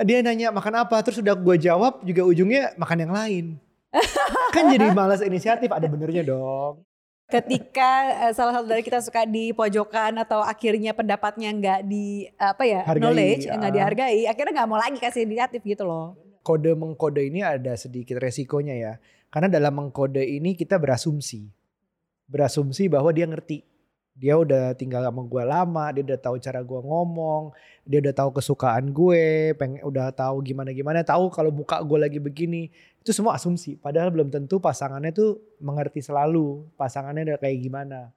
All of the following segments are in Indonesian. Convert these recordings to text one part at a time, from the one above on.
Dia nanya makan apa, terus udah gue jawab juga ujungnya makan yang lain. Kan jadi malas inisiatif, ada benernya dong. Ketika salah satu dari kita suka di pojokan atau akhirnya pendapatnya nggak di knowledge, nggak dihargai, akhirnya nggak mau lagi kasih inisiatif gitu loh. Kode mengkode ini ada sedikit resikonya ya, karena dalam mengkode ini kita berasumsi bahwa dia ngerti, dia udah tinggal sama gue lama, dia udah tahu cara gue ngomong, dia udah tahu kesukaan gue, udah tahu gimana, tahu kalau muka gue lagi begini. Itu semua asumsi, padahal belum tentu pasangannya tuh mengerti selalu pasangannya udah kayak gimana.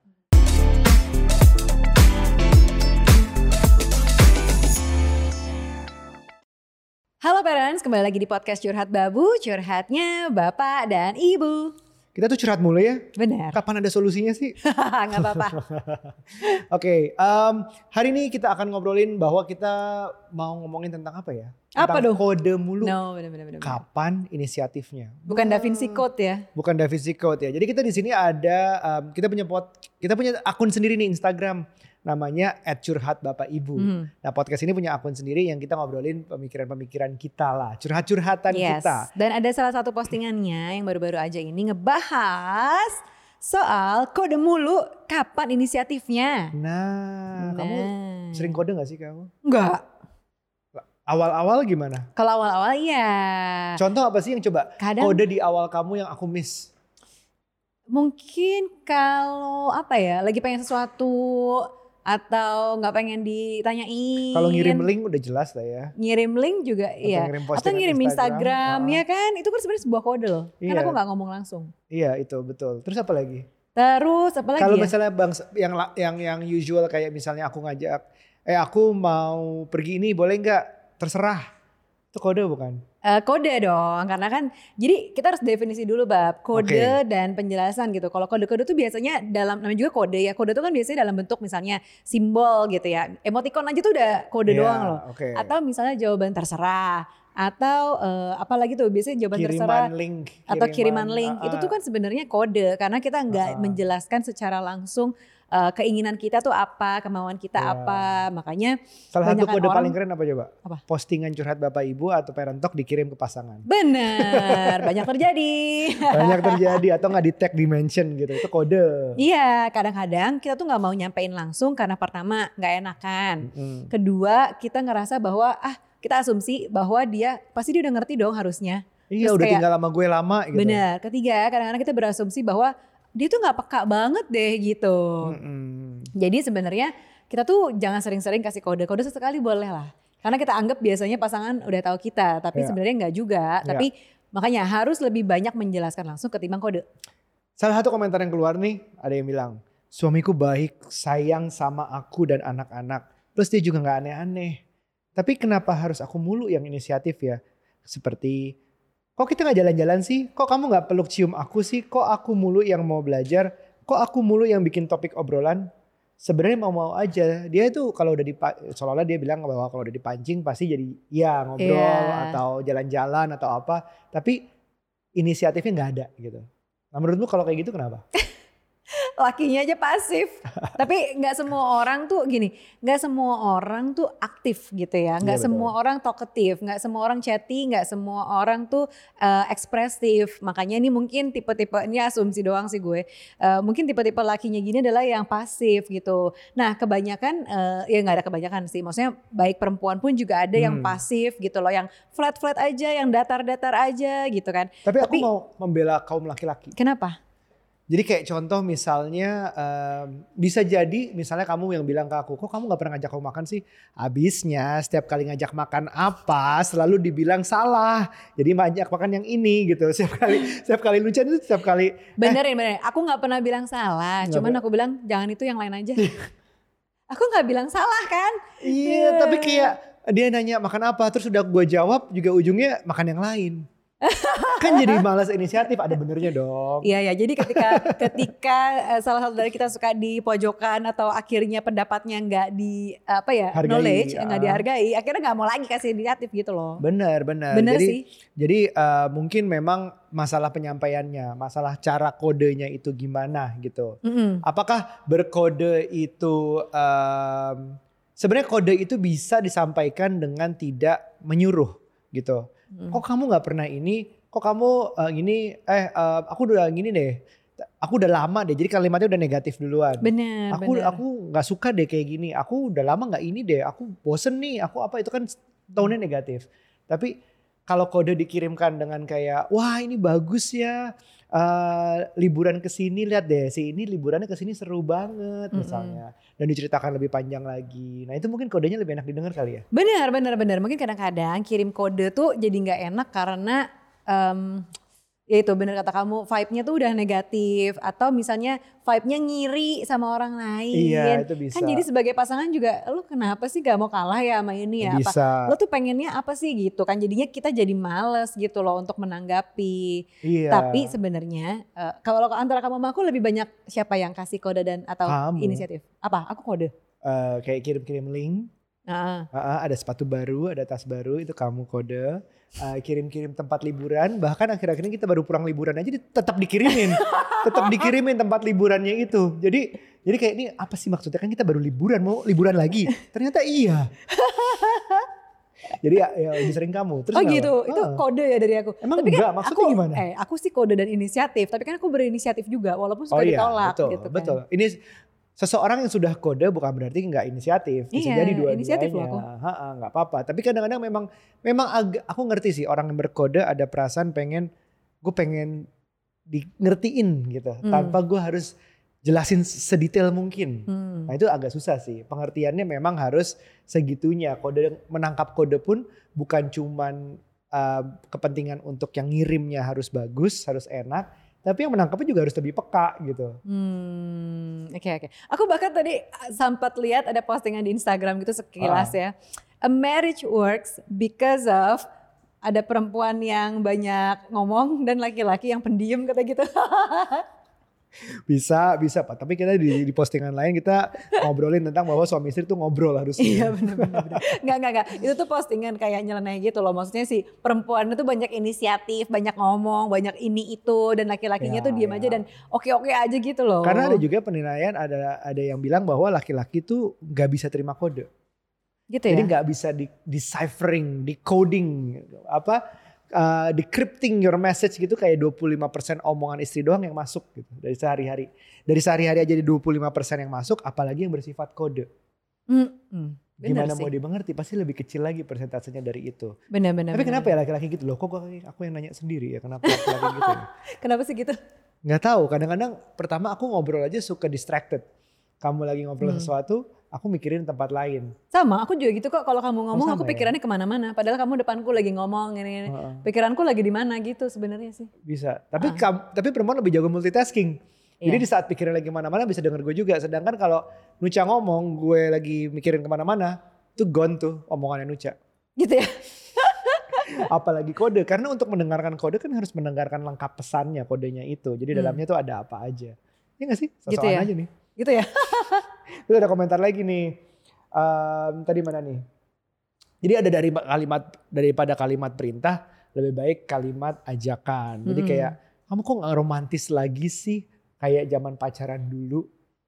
Halo parents, kembali lagi di podcast Curhat Babu, curhatnya Bapak dan Ibu. Kita tuh curhat mulu ya. Benar. Kapan ada solusinya sih? Gak apa-apa. Oke, hari ini kita akan ngobrolin bahwa kita mau ngomongin tentang apa ya? Apa tentang dong? kode mulu. No, benar. Kapan inisiatifnya? Bukan Da Vinci Code ya? Bukan Da Vinci Code ya. Jadi kita di sini ada, kita punya akun sendiri nih Instagram. Namanya @curhatbapaibu. Nah podcast ini punya akun sendiri yang kita ngobrolin pemikiran-pemikiran kita lah. Curhat-curhatan kita. Dan ada salah satu postingannya yang baru-baru aja ini ngebahas soal kode mulu kapan inisiatifnya. Nah, kamu sering kode gak sih kamu? Enggak. Awal-awal gimana? Kalau awal-awal iya. Contoh apa sih yang coba kode di awal kamu yang aku miss? Mungkin kalau lagi pengen sesuatu atau nggak pengen ditanyain. Kalau ngirim link udah jelas lah ya. Ngirim link juga iya. Atau ngirim Instagram ya kan. Itu kan sebenarnya sebuah kode loh. Iya. Karena aku nggak ngomong langsung. Iya itu betul. Terus apa lagi? Kalau misalnya yang usual kayak misalnya aku ngajak, aku mau pergi ini boleh nggak? Terserah. Itu kode bukan? Kode dong, karena kan jadi kita harus definisi dulu bab kode dan penjelasan gitu. Kalau kode-kode tuh biasanya namanya juga kode ya. Kode tuh kan biasanya dalam bentuk misalnya simbol gitu ya. Emoticon aja tuh udah kode doang loh. Atau misalnya jawaban terserah. Atau apalagi tuh biasanya jawaban terserah. Kiriman link. Itu tuh kan sebenarnya kode karena kita nggak menjelaskan secara langsung keinginan kita tuh apa, kemauan kita apa. Makanya salah satu kode paling keren apa coba? Apa? Postingan curhat Bapak Ibu atau Parent Talk dikirim ke pasangan. Benar, banyak terjadi. Banyak terjadi atau nggak di tag di mention gitu, itu kode. Iya, kadang-kadang kita tuh nggak mau nyampein langsung karena pertama nggak enakan. Kedua kita ngerasa bahwa kita asumsi bahwa dia udah ngerti dong harusnya. Iya, udah tinggal sama gue lama gitu. Benar. Ketiga, kadang-kadang kita berasumsi bahwa dia tuh nggak peka banget deh gitu. Jadi sebenarnya kita tuh jangan sering-sering kasih kode sesekali boleh lah. Karena kita anggap biasanya pasangan udah tahu kita, tapi sebenarnya nggak juga. Tapi makanya harus lebih banyak menjelaskan langsung ketimbang kode. Salah satu komentar yang keluar nih, ada yang bilang, suamiku baik, sayang sama aku dan anak-anak. Plus dia juga nggak aneh-aneh. Tapi kenapa harus aku mulu yang inisiatif ya? Seperti, kok kita gak jalan-jalan sih? Kok kamu gak peluk cium aku sih? Kok aku mulu yang mau belajar? Kok aku mulu yang bikin topik obrolan? Sebenarnya mau-mau aja. Dia tuh kalau udah seolah-olah dia bilang bahwa kalau udah dipancing pasti jadi ngobrol atau jalan-jalan atau apa. Tapi inisiatifnya gak ada gitu. Nah menurutmu kalau kayak gitu kenapa? Lakinya aja pasif. Tapi gak semua orang tuh gak semua orang tuh aktif gitu ya. Gak semua orang talkative, gak semua orang chatty, gak semua orang tuh ekspresif. Makanya ini mungkin tipe-tipe, ini asumsi doang sih gue. Mungkin tipe-tipe lakinya gini adalah yang pasif gitu. Nah kebanyakan, ya gak ada kebanyakan sih. Maksudnya baik perempuan pun juga ada yang pasif gitu loh. Yang flat-flat aja, yang datar-datar aja gitu kan. Tapi aku mau membela kaum laki-laki. Kenapa? Jadi kayak contoh misalnya bisa jadi misalnya kamu yang bilang ke aku, kok kamu gak pernah ngajak aku makan sih? Habisnya setiap kali ngajak makan apa selalu dibilang salah. Jadi ngajak makan yang ini gitu. Setiap kali lucuan itu setiap kali. Benerin. Aku gak pernah bilang salah. Cuman aku bilang jangan itu yang lain aja. Aku gak bilang salah kan? Iya tapi kayak dia nanya makan apa terus udah gue jawab juga ujungnya makan yang lain. Kan jadi malas inisiatif, ada benernya dong. Iya jadi ketika salah satu dari kita suka di pojokan atau akhirnya pendapatnya nggak di knowledge nggak dihargai, akhirnya nggak mau lagi kasih inisiatif gitu loh. Bener sih. Jadi mungkin memang masalah penyampaiannya, masalah cara kodenya itu gimana gitu. Apakah berkode itu sebenarnya kode itu bisa disampaikan dengan tidak menyuruh gitu. Kok kamu nggak pernah ini? Kok kamu gini? Aku udah gini deh. Aku udah lama deh. Jadi kalimatnya udah negatif duluan. Benar. Aku nggak suka deh kayak gini. Aku udah lama nggak ini deh. Aku bosen nih. Aku apa itu kan tone-nya negatif. Tapi kalau kode dikirimkan dengan kayak, wah ini bagus ya. Liburan ke sini, lihat deh si ini liburannya ke sini seru banget misalnya, dan diceritakan lebih panjang lagi. Nah itu mungkin kodenya lebih enak didengar kali ya. Benar. Mungkin kadang-kadang kirim kode tuh jadi nggak enak karena ya itu benar kata kamu, vibe-nya tuh udah negatif atau misalnya vibe-nya ngiri sama orang lain. Iya itu bisa. Kan jadi sebagai pasangan juga, lu kenapa sih gak mau kalah ya sama ini ya? Bisa. Lu tuh pengennya apa sih gitu kan? Jadinya kita jadi males gitu loh untuk menanggapi. Iya. Tapi sebenarnya kalau antara kamu sama aku lebih banyak siapa yang kasih kode dan atau inisiatif? Apa? Aku kode. Kayak kirim-kirim link. Ada sepatu baru, ada tas baru, itu kamu kode. Kirim-kirim tempat liburan, bahkan akhir-akhir ini kita baru pulang liburan aja tetap dikirimin. Tetap dikirimin tempat liburannya itu. Jadi kayak ini apa sih maksudnya, kan kita baru liburan, mau liburan lagi. Ternyata iya. Jadi ya lebih sering kamu. Terus gitu, itu kode ya dari aku. Emang tapi enggak, kan maksudnya gimana? Aku sih kode dan inisiatif, tapi kan aku berinisiatif juga walaupun suka ditolak betul, gitu kan. Betul. Ini seseorang yang sudah kode bukan berarti nggak inisiatif. Bisa jadi dua-duanya. Nggak apa-apa. Tapi kadang-kadang memang aku ngerti sih orang yang berkode ada perasaan gue pengen di ngertiin gitu. Tanpa gue harus jelasin sedetail mungkin. Nah itu agak susah sih. Pengertiannya memang harus segitunya. Menangkap kode pun bukan cuman kepentingan untuk yang ngirimnya harus bagus, harus enak. Tapi yang menangkapnya juga harus lebih peka gitu. Oke. Aku bahkan tadi sempat lihat ada postingan di Instagram gitu sekilas ya. A marriage works because of ada perempuan yang banyak ngomong dan laki-laki yang pendiam kata gitu. Bisa Pak. Tapi kita di postingan lain kita ngobrolin tentang bahwa suami istri tuh ngobrol harusnya. Iya benar. Enggak. Itu tuh postingan kayak nyeleneh gitu loh. Maksudnya si perempuan itu banyak inisiatif, banyak ngomong, banyak ini itu, dan laki-lakinya tuh diam aja dan oke aja gitu loh. Karena ada juga penilaian, ada yang bilang bahwa laki-laki tuh nggak bisa terima kode. Gitu Jadi ya. nggak bisa deciphering, decoding, decrypting your message gitu, kayak 25% omongan istri doang yang masuk gitu dari sehari-hari. Dari sehari-hari aja di 25% yang masuk, apalagi yang bersifat kode. Gimana mau dimengerti, pasti lebih kecil lagi persentasenya dari itu. Benar. Tapi kenapa ya laki-laki gitu loh? Kok aku yang nanya sendiri ya, kenapa laki-laki gitu ya? Kenapa sih gitu? Nggak tahu, kadang-kadang pertama aku ngobrol aja suka distracted. Kamu lagi ngobrol sesuatu, aku mikirin tempat lain. Sama, aku juga gitu kok. Kalau kamu ngomong, aku pikirannya kemana-mana. Padahal kamu depanku lagi ngomong, ini. Pikiranku lagi di mana gitu sebenarnya sih. Bisa. Tapi perempuan lebih jago multitasking. Jadi di saat pikiran lagi kemana-mana bisa denger gue juga. Sedangkan kalau Nucha ngomong, gue lagi mikirin kemana-mana, itu gone tuh omongannya Nucha. Gitu ya. Apalagi kode. Karena untuk mendengarkan kode kan harus mendengarkan lengkap pesannya, kodenya itu. Jadi dalamnya tuh ada apa aja. Iya gak sih? Sosokan gitu ya? aja nih. Gitu ya. Terus ada komentar lagi nih. Tadi mana nih? Jadi ada daripada kalimat perintah, lebih baik kalimat ajakan. Jadi kayak, kamu kok gak romantis lagi sih? Kayak zaman pacaran dulu.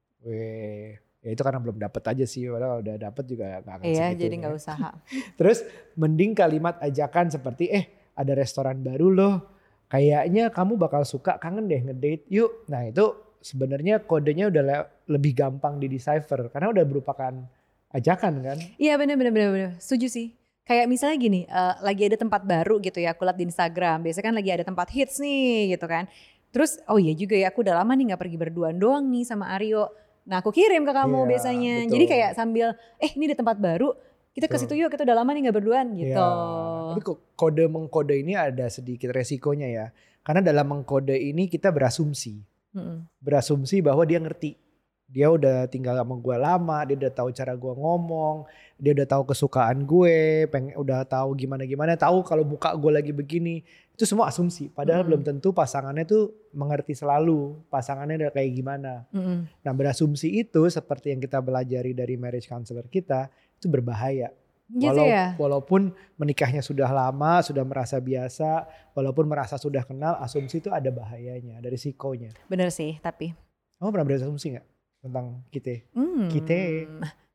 Ya itu karena belum dapet aja sih. Padahal udah dapet juga gak akan segitu. Iya, jadi gak usaha. Terus mending kalimat ajakan seperti, ada restoran baru loh. Kayaknya kamu bakal suka, kangen deh ngedate yuk. Nah itu sebenarnya kodenya udah lebih gampang di-decipher. Karena udah merupakan ajakan kan. Iya bener. Setuju sih. Kayak misalnya gini, lagi ada tempat baru gitu ya, aku liat di Instagram. Biasanya kan lagi ada tempat hits nih gitu kan. Terus oh iya juga ya, aku udah lama nih gak pergi berduaan doang nih sama Aryo. Nah aku kirim ke kamu biasanya. Betul. Jadi kayak sambil, ini ada tempat baru, kita ke situ yuk, kita udah lama nih gak berduaan gitu. Tapi kode mengkode ini ada sedikit resikonya ya. Karena dalam mengkode ini kita berasumsi. Berasumsi bahwa dia ngerti. Dia udah tinggal sama gue lama, dia udah tahu cara gue ngomong, dia udah tahu kesukaan gue, udah tahu gimana-gimana, tahu kalau muka gue lagi begini. Itu semua asumsi, padahal belum tentu pasangannya tuh mengerti selalu pasangannya udah kayak gimana. Nah berasumsi itu seperti yang kita belajari dari marriage counselor kita, itu berbahaya. Gitu ya? Walaupun menikahnya sudah lama, sudah merasa biasa, walaupun merasa sudah kenal, asumsi itu ada bahayanya, ada risikonya. Bener sih, tapi. Kamu pernah berasumsi gak tentang kita?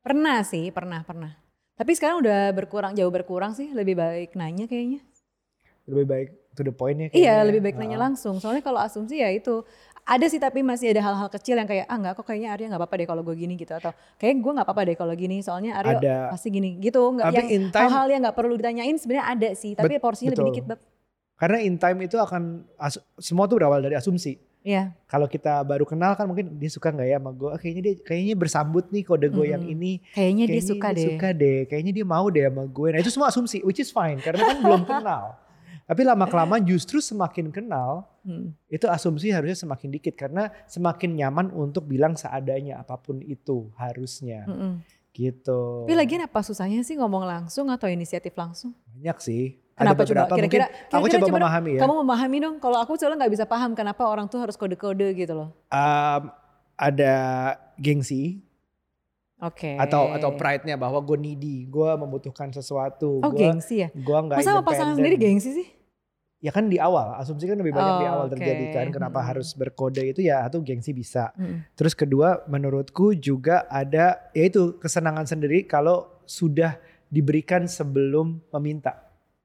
Pernah sih, pernah. Tapi sekarang udah jauh berkurang sih, lebih baik nanya kayaknya. Lebih baik to the point ya Iya, kayaknya. lebih baik nanya langsung. Soalnya kalau asumsi ya itu ada sih, tapi masih ada hal-hal kecil yang kayak enggak kok kayaknya Arya nggak apa-apa deh kalau gue gini gitu, atau kayak gue nggak apa-apa deh kalau gini soalnya Arya Ada. pasti gini gitu. Nggak Tapi yang in time, hal-hal yang nggak perlu ditanyain sebenarnya ada sih, tapi porsinya lebih dikit, Bab. Karena in time itu akan semua tuh berawal dari asumsi. Iya. Kalau kita baru kenal kan mungkin dia suka nggak ya sama gue? Kayaknya bersambut nih kode gue yang ini. Kayaknya dia suka deh. Kayaknya dia mau deh sama gue. Nah itu semua asumsi, which is fine karena kan belum kenal. Tapi lama kelamaan justru semakin kenal, itu asumsi harusnya semakin dikit karena semakin nyaman untuk bilang seadanya apapun itu harusnya. Gitu. Tapi lagian apa susahnya sih ngomong langsung atau inisiatif langsung? Banyak sih. Kenapa ada beberapa kira-kira aku coba memahami ya. Kamu memahami dong, kalau aku soalnya gak bisa paham kenapa orang tuh harus kode-kode gitu loh. Ada gengsi. Oke. Atau pride-nya bahwa gue needy, gue membutuhkan sesuatu. Oh gengsi ya? Gue gak masa sama pasangan sendiri gengsi sih? Ya kan di awal, asumsi kan lebih banyak di awal terjadi kan. Kenapa harus berkode itu ya, satu gengsi bisa. Terus kedua menurutku juga ada yaitu kesenangan sendiri kalau sudah diberikan sebelum meminta.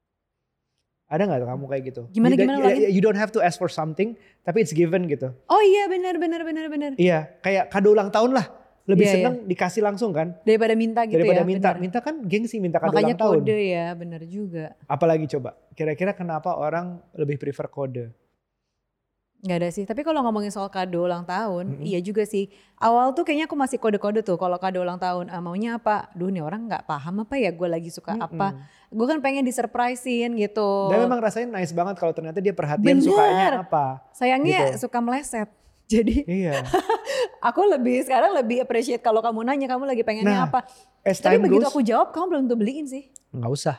Ada gak kamu kayak gitu? Gimana? You don't have to ask for something, tapi it's given gitu. Oh iya benar. Iya, kayak kado ulang tahun lah. Lebih seneng dikasih langsung kan. Daripada minta gitu daripada ya. Minta kan gengsi minta kado makanya ulang tahun. Makanya kode ya, benar juga. Apalagi coba, kira-kira kenapa orang lebih prefer kode? Gak ada sih, tapi kalau ngomongin soal kado ulang tahun, iya juga sih. Awal tuh kayaknya aku masih kode-kode tuh kalau kado ulang tahun. Maunya apa? Duh nih orang gak paham apa ya gue lagi suka apa. Gue kan pengen disurprisein gitu. Dan memang rasanya nice banget kalau ternyata dia perhatian sukanya apa. Sayangnya gitu. Suka meleset. Jadi aku sekarang lebih appreciate kalau kamu nanya kamu lagi pengennya apa. Tapi begitu aku jawab kamu belum tentu beliin sih. Gak usah.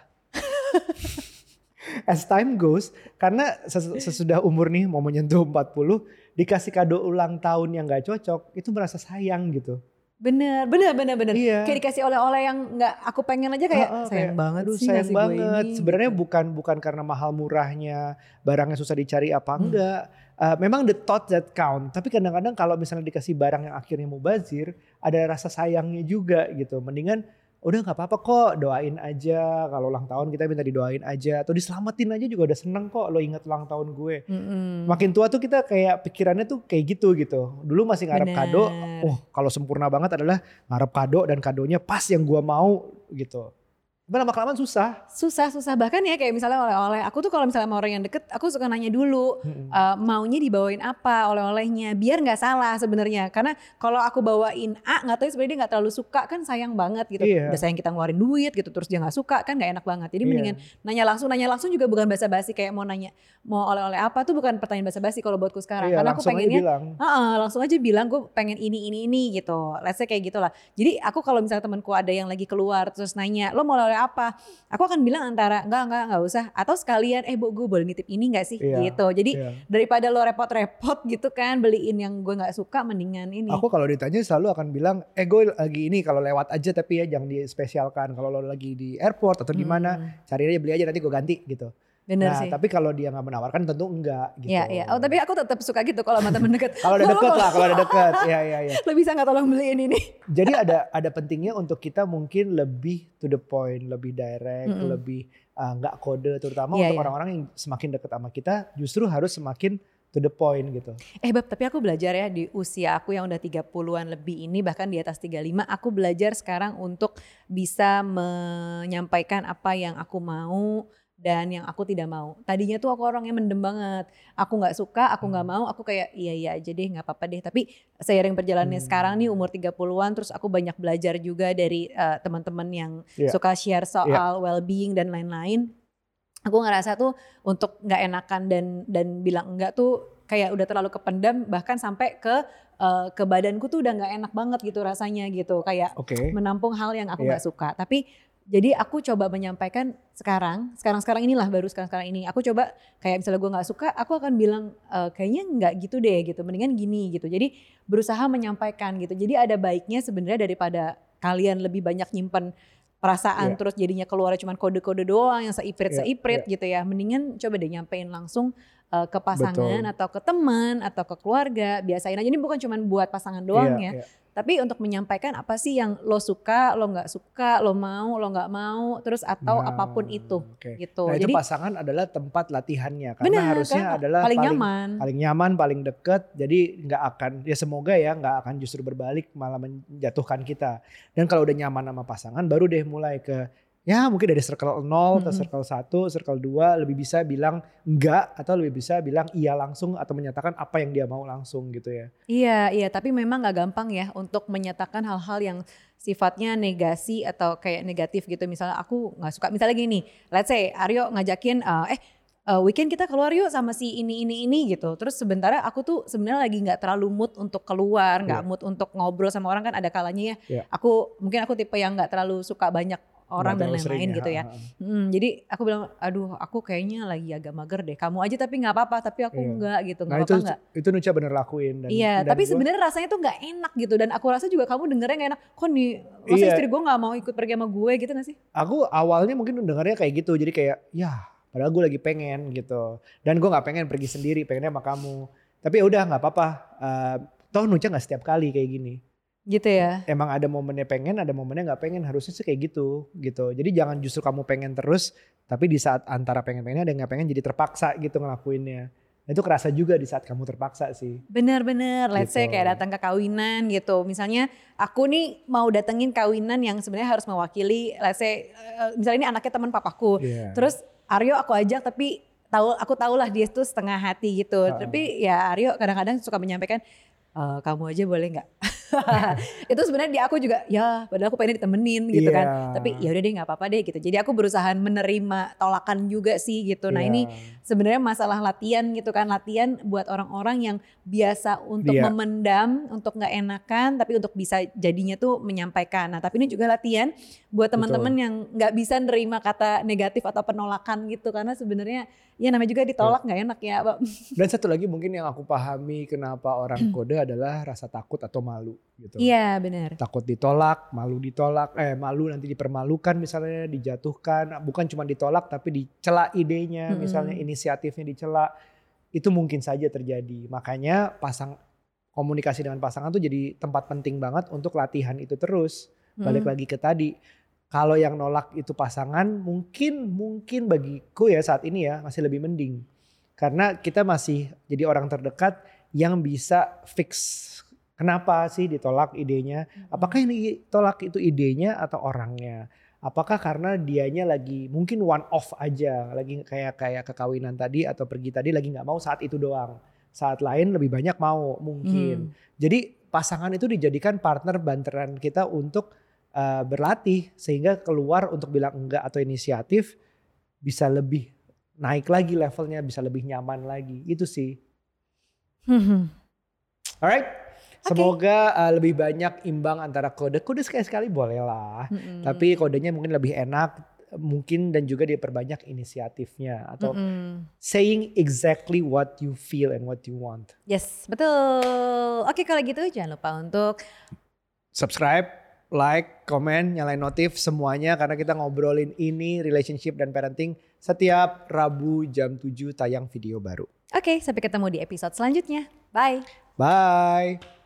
As time goes, karena sesudah umur nih mau menyentuh 40, dikasih kado ulang tahun yang gak cocok, itu merasa sayang gitu. Bener. Iya. Kayak dikasih oleh-oleh yang gak aku pengen aja kayak sayang banget sih. Sayang banget. Sebenarnya gitu. bukan karena mahal murahnya, barangnya susah dicari apa enggak. Memang the thought that count. Tapi kadang-kadang kalau misalnya dikasih barang yang akhirnya mubazir, ada rasa sayangnya juga gitu. Mendingan udah gak apa-apa kok, doain aja. Kalau ulang tahun kita minta didoain aja. Atau diselamatin aja juga udah seneng kok lo inget ulang tahun gue. Makin tua tuh kita kayak pikirannya tuh kayak gitu. Dulu masih ngarep kado. Kalau sempurna banget adalah ngarep kado dan kadonya pas yang gue mau gitu. Tapi lama-kelamaan susah. Susah. Bahkan ya kayak misalnya oleh-oleh. Aku tuh kalau misalnya sama orang yang deket, aku suka nanya dulu. Maunya dibawain apa oleh-olehnya. Biar gak salah sebenarnya. Karena kalau aku bawain A, gak tahu sebenarnya dia gak terlalu suka kan sayang banget gitu. Udah sayang kita ngeluarin duit gitu. Terus dia gak suka kan gak enak banget. Jadi mendingan nanya langsung juga bukan basa-basi. Kayak mau oleh-oleh apa tuh bukan pertanyaan basa-basi kalau buatku sekarang. Karena aku pengennya langsung aja bilang gue pengen ini gitu. Let's say kayak gitulah. Jadi aku kalau misalnya temanku ada yang lagi keluar terus nanya lo mau oleh apa, aku akan bilang antara enggak usah, atau sekalian Bu gue boleh nitip ini gak sih gitu. Jadi daripada lo repot-repot gitu kan beliin yang gue gak suka, mendingan ini. Aku kalau ditanya selalu akan bilang gue lagi ini kalau lewat aja, tapi ya jangan dispesialkan. Kalau lo lagi di airport atau di mana cari aja, beli aja, nanti gue ganti gitu. Bener nah sih. Tapi kalau dia gak menawarkan tentu enggak gitu. Iya. Oh tapi aku tetap suka gitu kalau sama temen deket. Kalau udah deket lah, kalau udah deket. Iya. Lo bisa gak tolong beliin ini? Jadi ada pentingnya untuk kita mungkin lebih to the point, lebih direct, lebih gak kode. Terutama untuk orang-orang yang semakin deket sama kita justru harus semakin to the point gitu. Bab, tapi aku belajar ya di usia aku yang udah 30-an lebih ini, bahkan di atas 35, aku belajar sekarang untuk bisa menyampaikan apa yang aku mau dan yang aku tidak mau. Tadinya tuh aku orangnya mendem banget. Aku gak suka, aku gak mau, aku kayak iya aja deh, gak apa-apa deh. Tapi seiring perjalanannya sekarang nih umur 30-an, terus aku banyak belajar juga dari teman-teman yang suka share soal well-being dan lain-lain. Aku ngerasa tuh untuk gak enakan dan bilang enggak tuh kayak udah terlalu kependam, bahkan sampai ke badanku tuh udah gak enak banget gitu rasanya gitu. Kayak menampung hal yang aku gak suka. Tapi jadi aku coba menyampaikan sekarang inilah baru sekarang ini. Aku coba kayak misalnya gue gak suka, aku akan bilang kayaknya gak gitu deh gitu. Mendingan gini gitu. Jadi berusaha menyampaikan gitu. Jadi ada baiknya sebenarnya daripada kalian lebih banyak nyimpen perasaan terus jadinya keluar cuma kode-kode doang yang seiprit gitu ya. Mendingan coba deh nyampein langsung ke pasangan atau ke teman atau ke keluarga. Biasain aja, ini bukan cuma buat pasangan doang ya. Tapi untuk menyampaikan apa sih yang lo suka, lo nggak suka, lo mau, lo nggak mau, terus atau apapun itu gitu. Nah itu Jadi pasangan adalah tempat latihannya karena bener, harusnya karena adalah paling nyaman. paling nyaman, paling deket. Jadi nggak akan, ya semoga ya nggak akan justru berbalik malah menjatuhkan kita. Dan kalau udah nyaman sama pasangan baru deh mulai ke ya mungkin dari circle 0 ke circle 1, circle 2 lebih bisa bilang enggak atau lebih bisa bilang iya langsung atau menyatakan apa yang dia mau langsung gitu ya. Iya, tapi memang gak gampang ya untuk menyatakan hal-hal yang sifatnya negasi atau kayak negatif gitu. Misalnya aku gak suka, misalnya gini, let's say Aryo ngajakin weekend kita keluar yuk sama si ini gitu. Terus sementara aku tuh sebenarnya lagi gak terlalu mood untuk keluar, gak mood untuk ngobrol sama orang, kan ada kalanya ya. Mungkin aku tipe yang gak terlalu suka banyak orang dan lain-lain gitu ya. Jadi aku bilang, aduh aku kayaknya lagi agak mager deh. Kamu aja tapi nggak apa-apa, tapi aku enggak gitu. Nggak apa-apa nggak? Itu Nucha bener lakuin. Iya, tapi sebenarnya rasanya tuh nggak enak gitu. Dan aku rasa juga kamu dengernya nggak enak. Kok nih, masa istri gue nggak mau ikut pergi sama gue gitu nggak sih? Aku awalnya mungkin dengernya kayak gitu. Jadi kayak ya padahal gue lagi pengen gitu. Dan gue nggak pengen pergi sendiri, pengennya sama kamu. Tapi ya udah nggak apa-apa. Toh Nucha nggak setiap kali kayak gini. Gitu ya. Emang ada momennya pengen, ada momennya nggak pengen, harusnya sih kayak gitu. Jadi jangan justru kamu pengen terus, tapi di saat antara pengen-pengennya ada yang nggak pengen jadi terpaksa gitu ngelakuinnya. Itu kerasa juga di saat kamu terpaksa sih. Bener, let's say kayak datang ke kawinan gitu. Misalnya aku nih mau datengin kawinan yang sebenarnya harus mewakili, let's say misalnya ini anaknya teman papaku. Terus Aryo aku ajak tapi aku tahulah dia tuh setengah hati gitu. Tapi ya Aryo kadang-kadang suka menyampaikan, kamu aja boleh nggak? Itu sebenarnya di aku juga ya padahal aku pengen ditemenin gitu kan, tapi ya udah deh nggak apa-apa deh gitu. Jadi aku berusaha menerima tolakan juga sih gitu. Nah ini sebenarnya masalah latihan gitu kan, latihan buat orang-orang yang biasa untuk memendam, untuk nggak enakan, tapi untuk bisa jadinya tuh menyampaikan. Nah tapi ini juga latihan buat teman-teman yang nggak bisa nerima kata negatif atau penolakan gitu, karena sebenarnya ya namanya juga ditolak nggak enak ya. Dan satu lagi mungkin yang aku pahami kenapa orang kode adalah rasa takut atau malu gitu. Iya benar. Takut ditolak, malu nanti dipermalukan misalnya, dijatuhkan, bukan cuma ditolak tapi dicela idenya, misalnya inisiatifnya dicela. Itu mungkin saja terjadi. Makanya komunikasi dengan pasangan tuh jadi tempat penting banget untuk latihan itu terus. Balik lagi ke tadi. Kalau yang nolak itu pasangan mungkin bagiku ya saat ini ya masih lebih mending. Karena kita masih jadi orang terdekat yang bisa fix kenapa sih ditolak idenya. Apakah yang ditolak itu idenya atau orangnya. Apakah karena dianya lagi mungkin one off aja. Lagi kayak kekawinan tadi atau pergi tadi lagi gak mau saat itu doang. Saat lain lebih banyak mau mungkin. Jadi pasangan itu dijadikan partner banteran kita untuk berlatih sehingga keluar untuk bilang enggak atau inisiatif bisa lebih naik lagi levelnya, bisa lebih nyaman lagi. Itu sih. Alright, semoga lebih banyak imbang antara kode sekali-sekali boleh lah. Tapi kodenya mungkin lebih enak mungkin dan juga diperbanyak inisiatifnya atau saying exactly what you feel and what you want. Yes, betul. Oke, kalau gitu jangan lupa untuk subscribe, like, komen, nyalain notif semuanya karena kita ngobrolin ini relationship dan parenting setiap Rabu jam 7 tayang video baru. Oke, sampai ketemu di episode selanjutnya. Bye. Bye.